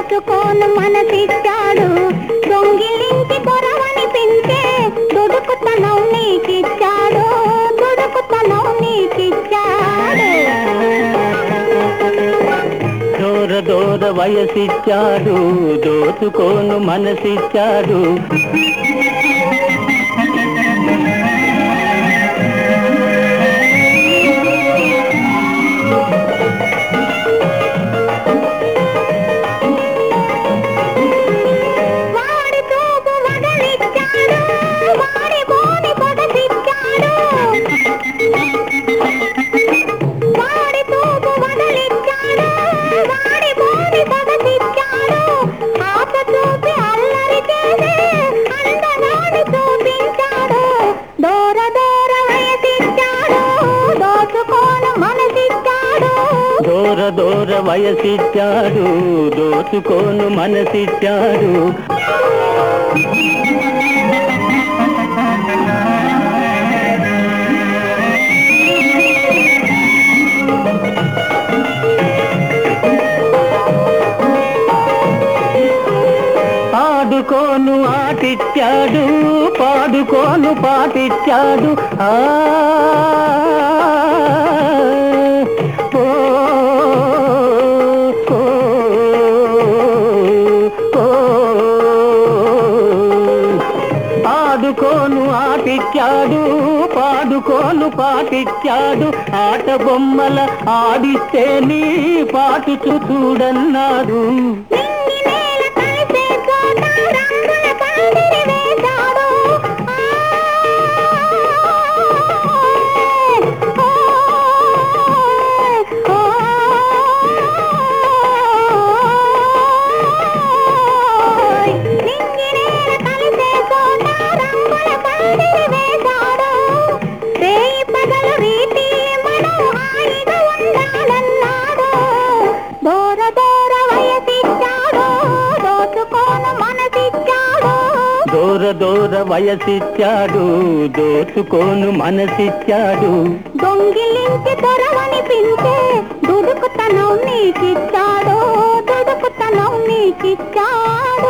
దోచుకోను మనసిచ్చాడు దొంగిలించి దొరవనిపించే దుడుకుతనం నీకిచ్చాడు దుడుకుతనం నీకిచ్చాడు దూర దూర వయసిచ్చాడు దోచుకోను మనసిచ్చాడు దూర దూర వయసిచ్చాడు దోచుకోను మనసిచ్చాడు ఆడుకోను ఆటిచ్చాడు పాడుకోను పాటిచ్చాడు ఆడుకోను ఆటిచ్చాడు పాడుకోను పాటిచ్చాడు ఆట బొమ్మల ఆడిస్తే నీ పాటు చూడన్నాడు దూర దూర వయసిచ్చాడు దోచుకోను మనసిచ్చాడు దొంగిలించి దొరవనిపించే దుడుకుతనం నీకిచ్చాడు దుడుకుతనం నీకిచ్చాడు